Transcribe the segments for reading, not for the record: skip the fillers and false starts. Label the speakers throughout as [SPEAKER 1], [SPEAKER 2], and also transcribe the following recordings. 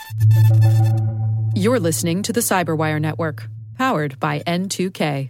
[SPEAKER 1] You're listening to the Cyberwire Network, powered by N2K.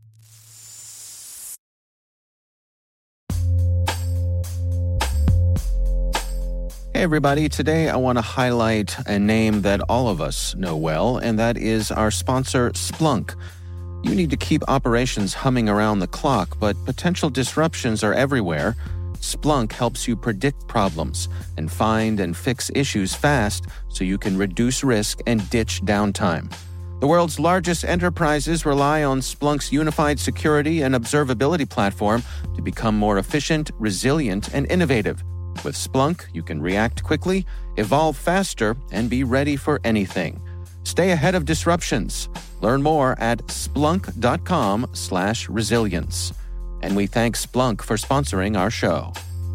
[SPEAKER 2] Hey everybody, today I want to highlight a name that all of us know well, and that is our sponsor, Splunk. You need to keep operations humming around the clock, but potential disruptions are everywhere. Splunk helps you predict problems and find and fix issues fast so you can reduce risk and ditch downtime. The world's largest enterprises rely on Splunk's unified security and observability platform to become more efficient, resilient, and innovative. With Splunk, you can react quickly, evolve faster, and be ready for anything. Stay ahead of disruptions. Learn more at splunk.com/resilience. And we thank Splunk for sponsoring our show.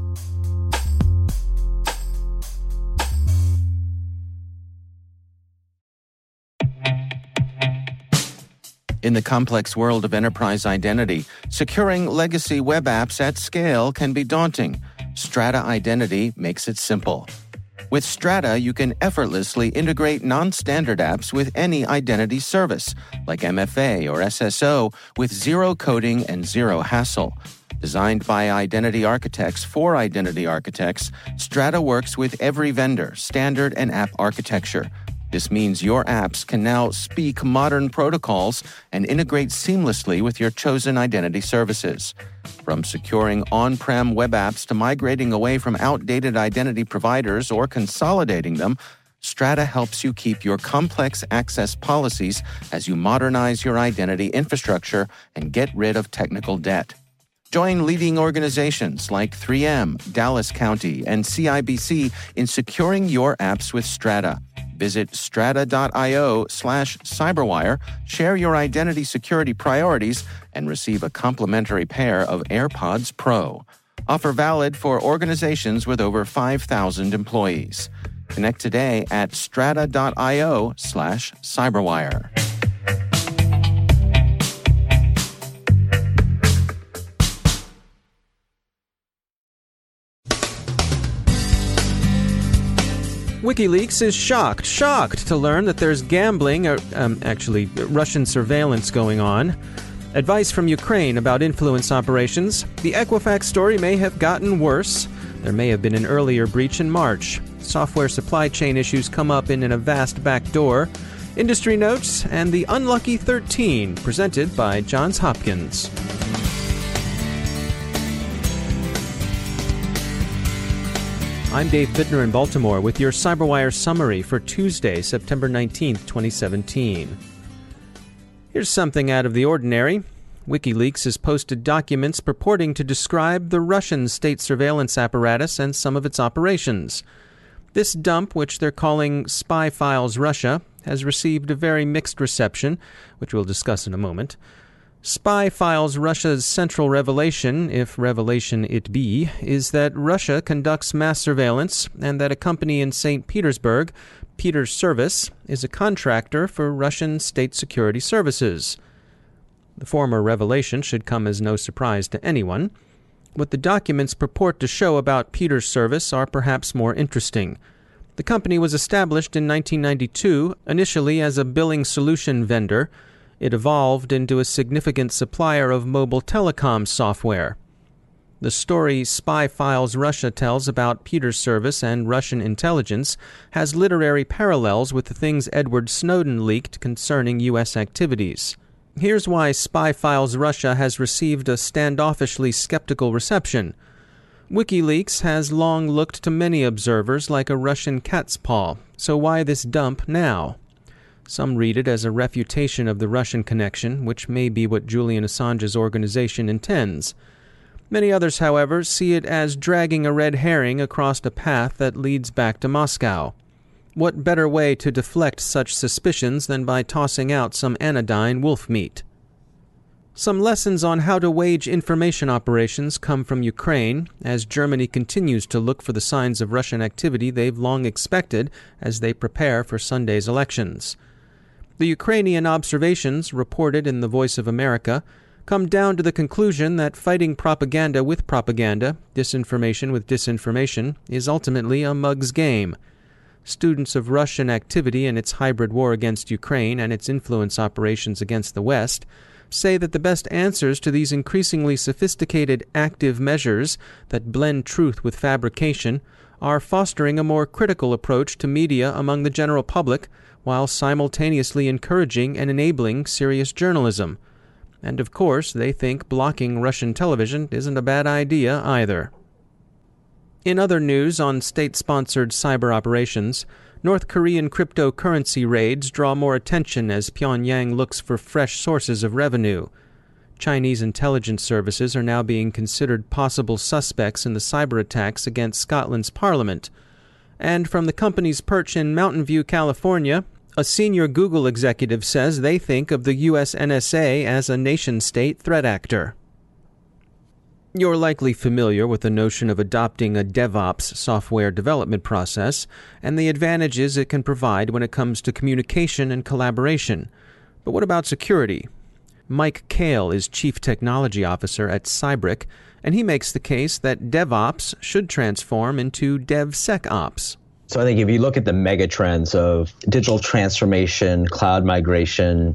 [SPEAKER 2] In the complex world of enterprise identity, securing legacy web apps at scale can be daunting. Strata Identity makes it simple. With Strata, you can effortlessly integrate non-standard apps with any identity service, like MFA or SSO, with zero coding and zero hassle. Designed by identity architects for identity architects, Strata works with every vendor, standard, and app architecture. This means your apps can now speak modern protocols and integrate seamlessly with your chosen identity services. From securing on-prem web apps to migrating away from outdated identity providers or consolidating them, Strata helps you keep your complex access policies as you modernize your identity infrastructure and get rid of technical debt. Join leading organizations like 3M, Dallas County, and CIBC in securing your apps with Strata. Visit strata.io/cyberwire, share your identity security priorities, and receive a complimentary pair of AirPods Pro. Offer valid for organizations with over 5,000 employees. Connect today at strata.io/cyberwire.
[SPEAKER 3] WikiLeaks is shocked to learn that there's gambling, Russian surveillance going on. Advice from Ukraine about influence operations. The Equifax story may have gotten worse. There may have been an earlier breach in March. Software supply chain issues come up in a vast backdoor. Industry notes, and the Unlucky 13, presented by Johns Hopkins. I'm Dave Bittner in Baltimore with your CyberWire summary for Tuesday, September 19th, 2017. Here's something out of the ordinary. WikiLeaks has posted documents purporting to describe the Russian state surveillance apparatus and some of its operations. This dump, which they're calling Spy Files Russia, has received a very mixed reception, which we'll discuss in a moment. Spy Files Russia's central revelation, if revelation it be, is that Russia conducts mass surveillance and that a company in St. Petersburg, Peters Service, is a contractor for Russian state security services. The former revelation should come as no surprise to anyone. What the documents purport to show about Peters Service are perhaps more interesting. The company was established in 1992, initially as a billing solution vendor. It evolved into a significant supplier of mobile telecom software. The story Spy Files Russia tells about Peters Service and Russian intelligence has literary parallels with the things Edward Snowden leaked concerning U.S. activities. Here's why Spy Files Russia has received a standoffishly skeptical reception. WikiLeaks has long looked to many observers like a Russian cat's paw, so why this dump now? Some read it as a refutation of the Russian connection, which may be what Julian Assange's organization intends. Many others, however, see it as dragging a red herring across a path that leads back to Moscow. What better way to deflect such suspicions than by tossing out some anodyne wolf meat? Some lessons on how to wage information operations come from Ukraine, as Germany continues to look for the signs of Russian activity they've long expected as they prepare for Sunday's elections. The Ukrainian observations, reported in the Voice of America, come down to the conclusion that fighting propaganda with propaganda, disinformation with disinformation, is ultimately a mug's game. Students of Russian activity in its hybrid war against Ukraine and its influence operations against the West say that the best answers to these increasingly sophisticated active measures that blend truth with fabrication are fostering a more critical approach to media among the general public while simultaneously encouraging and enabling serious journalism. And of course, they think blocking Russian television isn't a bad idea either. In other news on state-sponsored cyber operations, North Korean cryptocurrency raids draw more attention as Pyongyang looks for fresh sources of revenue. Chinese intelligence services are now being considered possible suspects in the cyber attacks against Scotland's parliament. And from the company's perch in Mountain View, California, a senior Google executive says they think of the U.S. NSA as a nation-state threat actor. You're likely familiar with the notion of adopting a DevOps software development process and the advantages it can provide when it comes to communication and collaboration. But what about security? Mike Kale is Chief Technology Officer at Cybrick, and he makes the case that DevOps should transform into DevSecOps.
[SPEAKER 4] So I think if you look at the mega trends of digital transformation, cloud migration,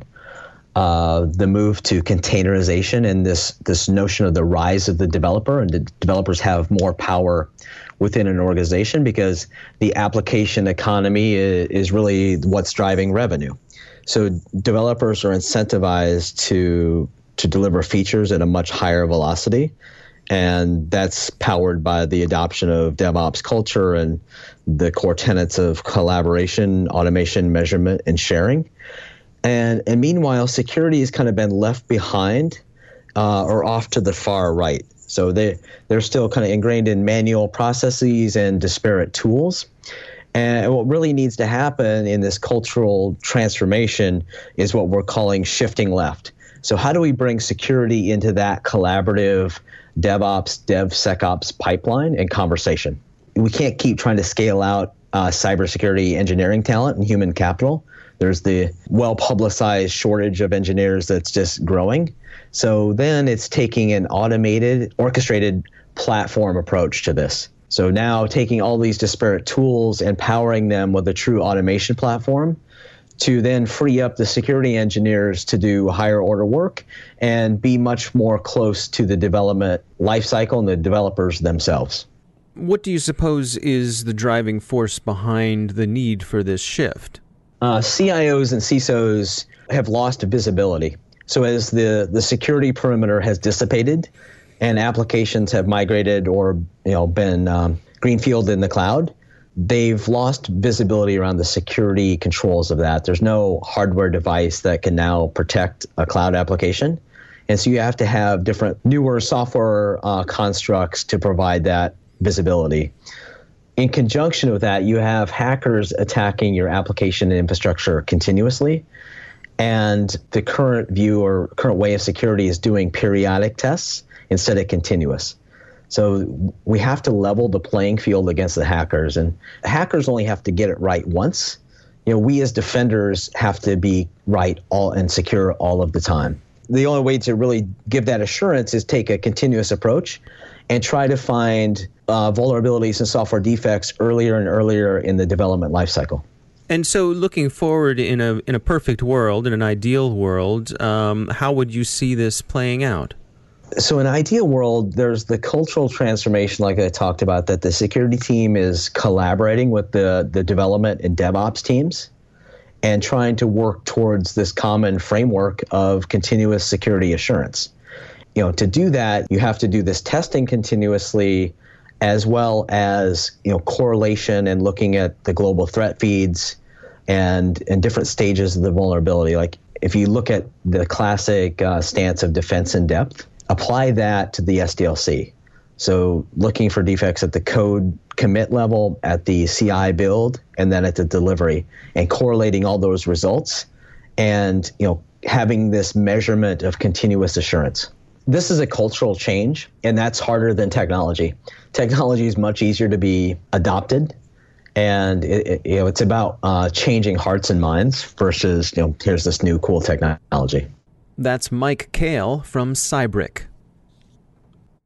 [SPEAKER 4] the move to containerization and this notion of the rise of the developer, and the developers have more power within an organization because the application economy is really what's driving revenue. So developers are incentivized to deliver features at a much higher velocity, and that's powered by the adoption of DevOps culture and the core tenets of collaboration, automation, measurement, and sharing. And meanwhile, security has kind of been left behind or off to the far right. So they're still kind of ingrained in manual processes and disparate tools. And what really needs to happen in this cultural transformation is what we're calling shifting left. So how do we bring security into that collaborative DevOps, DevSecOps pipeline and conversation? We can't keep trying to scale out cybersecurity engineering talent and human capital. There's the well-publicized shortage of engineers that's just growing. So then it's taking an automated, orchestrated platform approach to this. So now taking all these disparate tools and powering them with a true automation platform to then free up the security engineers to do higher order work and be much more close to the development lifecycle and the developers themselves.
[SPEAKER 3] What do you suppose is the driving force behind the need for this shift? CIOs and CISOs have lost visibility. So as the security perimeter has dissipated and applications have migrated or been greenfield in the cloud, they've lost visibility around the security controls of that. There's no hardware device that can now protect a cloud application. And so you have to have different newer software constructs to provide that visibility. In conjunction with that, you have hackers attacking your application and infrastructure continuously. And the current view or current way of security is doing periodic tests instead of continuous. So we have to level the playing field against the hackers. And hackers only have to get it right once. We as defenders have to be right all and secure all of the time. The only way to really give that assurance is take a continuous approach and try to find vulnerabilities and software defects earlier and earlier in the development lifecycle. And so looking forward in a perfect world, in an ideal world, how would you see this playing out?
[SPEAKER 4] So in an ideal world, there's the cultural transformation like I talked about, that the security team is collaborating with the development and DevOps teams and trying to work towards this common framework of continuous security assurance. To do that, you have to do this testing continuously, as well as correlation and looking at the global threat feeds and different stages of the vulnerability. Like if you look at the classic stance of defense in depth, apply that to the SDLC. So looking for defects at the code commit level, at the CI build, and then at the delivery, and correlating all those results and having this measurement of continuous assurance. This is a cultural change, and that's harder than technology. Technology is much easier to be adopted, and it's about changing hearts and minds versus here's this new cool technology.
[SPEAKER 3] That's Mike Kale from Cybrick.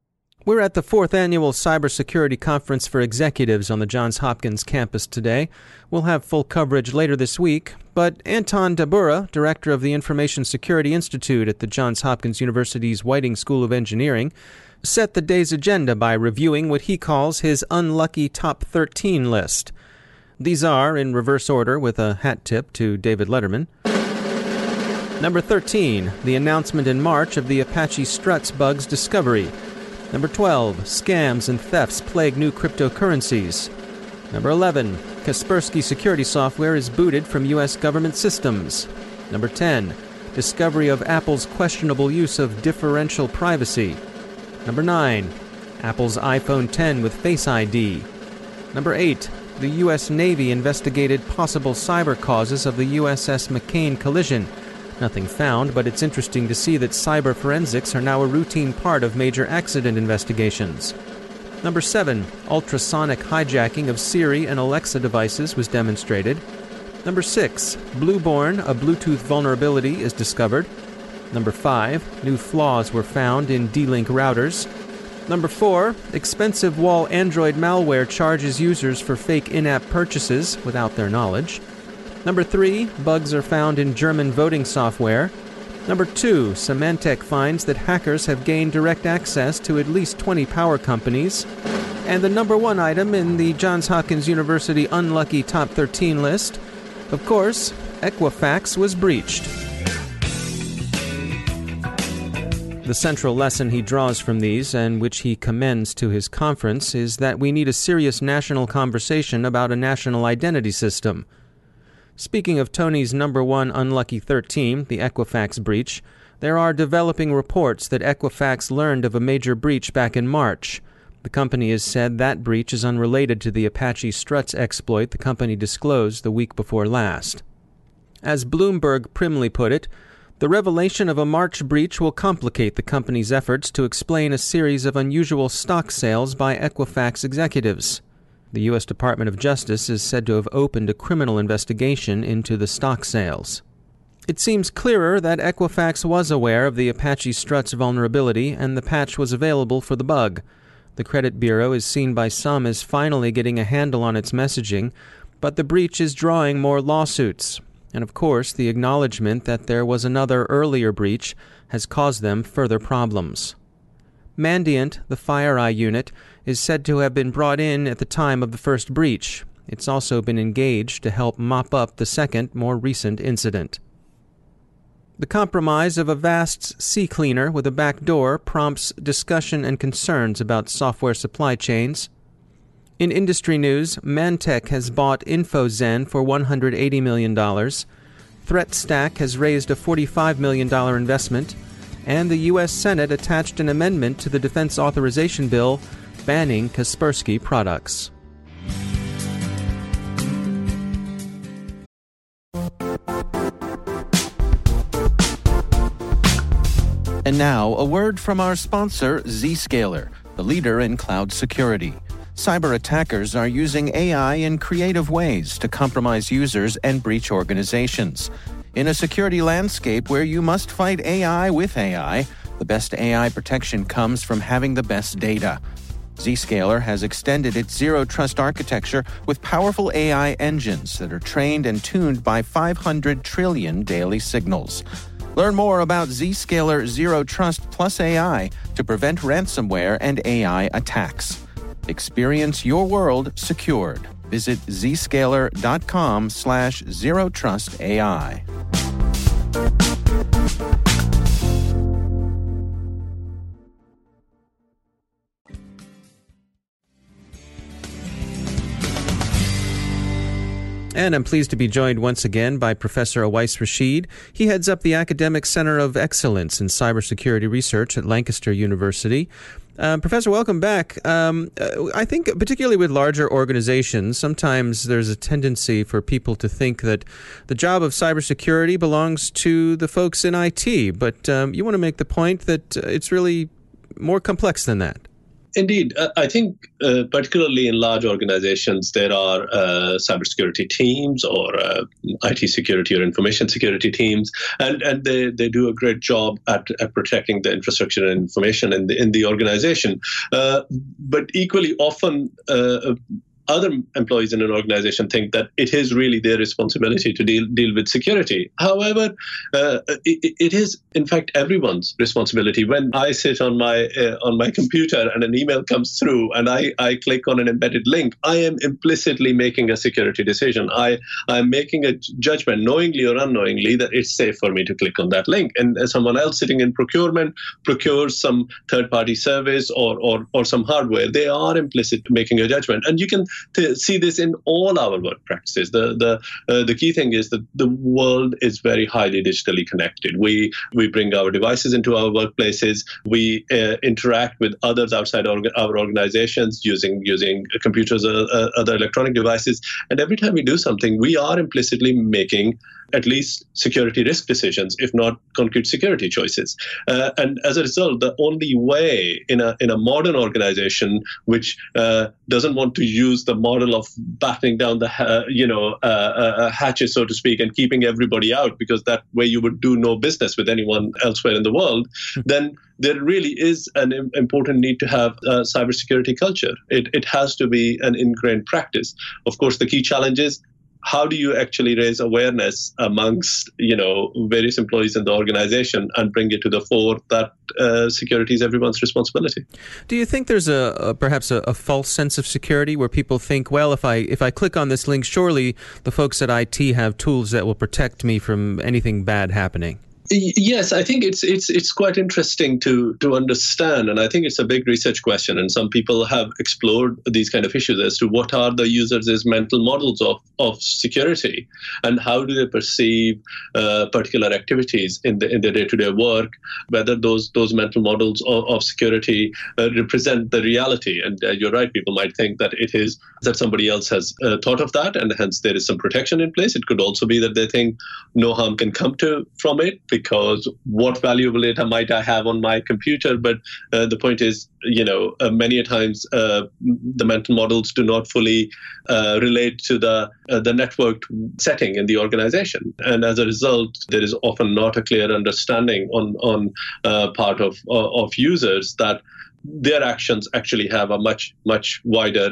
[SPEAKER 3] We're at the 4th Annual Cybersecurity Conference for Executives on the Johns Hopkins campus today. We'll have full coverage later this week, but Anton Dabura, director of the Information Security Institute at the Johns Hopkins University's Whiting School of Engineering, set the day's agenda by reviewing what he calls his unlucky top 13 list. These are, in reverse order with a hat tip to David Letterman. Number 13, the announcement in March of the Apache Struts bugs discovery. Number 12, scams and thefts plague new cryptocurrencies. Number 11, Kaspersky security software is booted from U.S. government systems. Number 10, discovery of Apple's questionable use of differential privacy. Number 9, Apple's iPhone X with Face ID. Number 8, the U.S. Navy investigated possible cyber causes of the USS McCain collision. Nothing found, but it's interesting to see that cyber forensics are now a routine part of major accident investigations. Number 7, ultrasonic hijacking of Siri and Alexa devices was demonstrated. Number 6, Blueborn, a Bluetooth vulnerability, is discovered. Number 5, new flaws were found in D-Link routers. Number 4, expensive wall Android malware charges users for fake in-app purchases without their knowledge. Number 3, bugs are found in German voting software. Number 2, Symantec finds that hackers have gained direct access to at least 20 power companies. And the number 1 item in the Johns Hopkins University unlucky top 13 list, of course, Equifax was breached. The central lesson he draws from these, and which he commends to his conference, is that we need a serious national conversation about a national identity system. Speaking of Tony's number 1 unlucky 13, the Equifax breach, there are developing reports that Equifax learned of a major breach back in March. The company has said that breach is unrelated to the Apache Struts exploit the company disclosed the week before last. As Bloomberg primly put it, the revelation of a March breach will complicate the company's efforts to explain a series of unusual stock sales by Equifax executives. The U.S. Department of Justice is said to have opened a criminal investigation into the stock sales. It seems clearer that Equifax was aware of the Apache Struts vulnerability and the patch was available for the bug. The credit bureau is seen by some as finally getting a handle on its messaging, but the breach is drawing more lawsuits. And of course, the acknowledgement that there was another earlier breach has caused them further problems. Mandiant, the FireEye unit, is said to have been brought in at the time of the first breach. It's also been engaged to help mop up the second, more recent incident. The compromise of a VAST CCleaner with a back door prompts discussion and concerns about software supply chains. In industry news, Mantech has bought InfoZen for $180 million. ThreatStack has raised a $45 million investment. And the U.S. Senate attached an amendment to the Defense Authorization Bill banning Kaspersky products.
[SPEAKER 2] And now, a word from our sponsor, Zscaler, the leader in cloud security. Cyber attackers are using AI in creative ways to compromise users and breach organizations. In a security landscape where you must fight AI with AI, the best AI protection comes from having the best data. Zscaler has extended its zero-trust architecture with powerful AI engines that are trained and tuned by 500 trillion daily signals. Learn more about Zscaler Zero Trust Plus AI to prevent ransomware and AI attacks. Experience your world secured. Visit zscaler.com/zerotrustai.
[SPEAKER 3] And I'm pleased to be joined once again by Professor Awais Rashid. He heads up the Academic Center of Excellence in Cybersecurity Research at Lancaster University. Professor, welcome back. I think particularly with larger organizations, sometimes there's a tendency for people to think that the job of cybersecurity belongs to the folks in IT, but you want to make the point that it's really more complex than that.
[SPEAKER 5] Indeed. I think particularly in large organizations, there are cybersecurity teams or IT security or information security teams, and they do a great job at protecting the infrastructure and information in the organization. But equally often, other employees in an organization think that it is really their responsibility to deal with security. However, it is in fact everyone's responsibility. When I sit on my computer and an email comes through and I click on an embedded link, I am implicitly making a security decision. I'm making a judgment, knowingly or unknowingly, that it's safe for me to click on that link. And someone else sitting in procurement procures some third-party service or some hardware, they are implicit making a judgment. And you can see this in all our work practices. The key thing is that the world is very highly digitally connected. We bring our devices into our workplaces. We interact with others outside our organizations using computers or other electronic devices. And every time we do something, we are implicitly making at least security risk decisions, if not concrete security choices. And as a result, the only way in a modern organization which doesn't want to use the model of battening down the hatches, so to speak, and keeping everybody out, because that way you would do no business with anyone elsewhere in the world, then there really is an important need to have a cybersecurity culture. It has to be an ingrained practice. Of course, the key challenge is, how do you actually raise awareness amongst various employees in the organization and bring it to the fore that security is everyone's responsibility?
[SPEAKER 3] Do you think there's perhaps a false sense of security where people think, well, if I click on this link, surely the folks at IT have tools that will protect me from anything bad happening?
[SPEAKER 5] Yes, I think it's quite interesting to understand, and I think it's a big research question. And some people have explored these kind of issues as to what are the users' mental models of security, and how do they perceive particular activities in their day-to-day work, whether those mental models of security represent the reality. And you're right, people might think that it is that somebody else has thought of that, and hence there is some protection in place. It could also be that they think no harm can come from it, because what valuable data might I have on my computer? But the point is, many a times the mental models do not fully relate to the networked setting in the organization, and as a result, there is often not a clear understanding on part of users that their actions actually have a much wider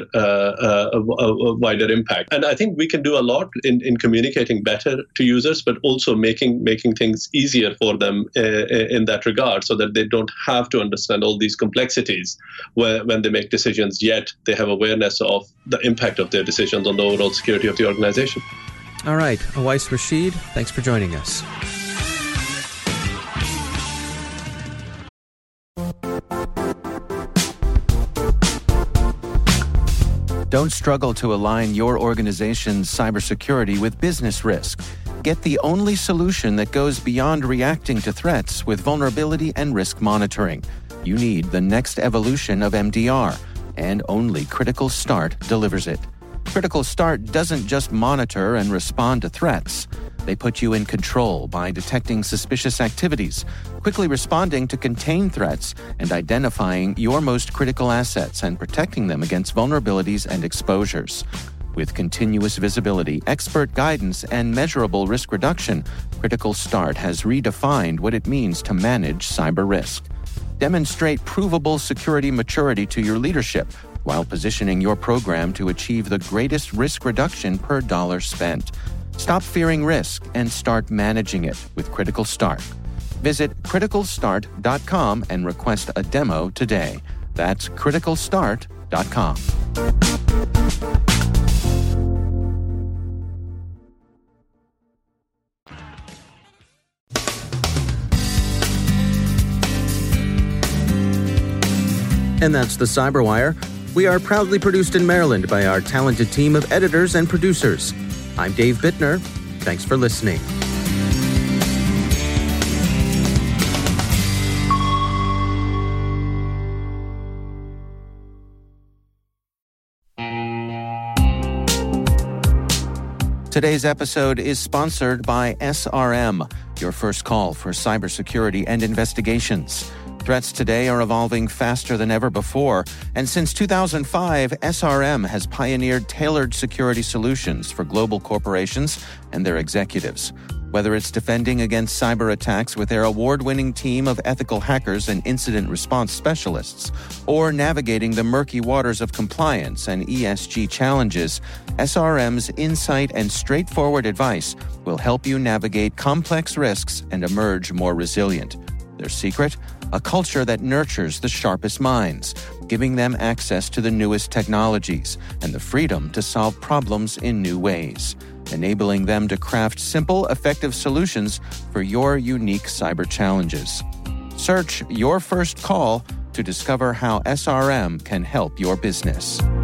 [SPEAKER 5] impact. And I think we can do a lot in communicating better to users, but also making things easier for them in that regard, so that they don't have to understand all these complexities when they make decisions, yet they have awareness of the impact of their decisions on the overall security of the organization.
[SPEAKER 3] All right, Awais Rashid, thanks for joining us.
[SPEAKER 2] Don't struggle to align your organization's cybersecurity with business risk. Get the only solution that goes beyond reacting to threats with vulnerability and risk monitoring. You need the next evolution of MDR, and only Critical Start delivers it. Critical Start doesn't just monitor and respond to threats. They put you in control by detecting suspicious activities, quickly responding to contain threats, and identifying your most critical assets and protecting them against vulnerabilities and exposures. With continuous visibility, expert guidance, and measurable risk reduction, Critical Start has redefined what it means to manage cyber risk. Demonstrate provable security maturity to your leadership while positioning your program to achieve the greatest risk reduction per dollar spent. Stop fearing risk and start managing it with Critical Start. Visit criticalstart.com and request a demo today. That's criticalstart.com.
[SPEAKER 3] And that's the Cyberwire. We are proudly produced in Maryland by our talented team of editors and producers. I'm Dave Bittner. Thanks for listening.
[SPEAKER 2] Today's episode is sponsored by SRM, your first call for cybersecurity and investigations. Threats today are evolving faster than ever before, and since 2005, SRM has pioneered tailored security solutions for global corporations and their executives. Whether it's defending against cyber attacks with their award-winning team of ethical hackers and incident response specialists, or navigating the murky waters of compliance and ESG challenges, SRM's insight and straightforward advice will help you navigate complex risks and emerge more resilient. Their secret? A culture that nurtures the sharpest minds, giving them access to the newest technologies and the freedom to solve problems in new ways, enabling them to craft simple, effective solutions for your unique cyber challenges. Search Your First Call to discover how SRM can help your business.